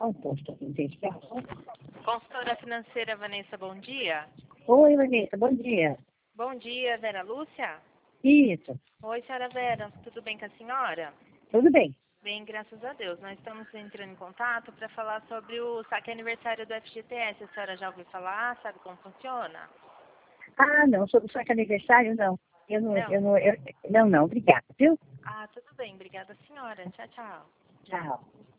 Composto aqui, gente. Consultora financeira Vanessa, bom dia. Oi, Vanessa, bom dia. Bom dia, Vera Lúcia. Isso, Oi, senhora Vera, tudo bem com a senhora? tudo bem. Bem, graças a Deus. Nós estamos entrando em contato para falar sobre o saque aniversário do FGTS. A senhora já ouviu falar? Sabe como funciona? Ah, não, sobre o seu aniversário, não. Não? Não, obrigada, viu? Ah, tudo bem. Obrigada, senhora. Tchau, tchau. Tchau.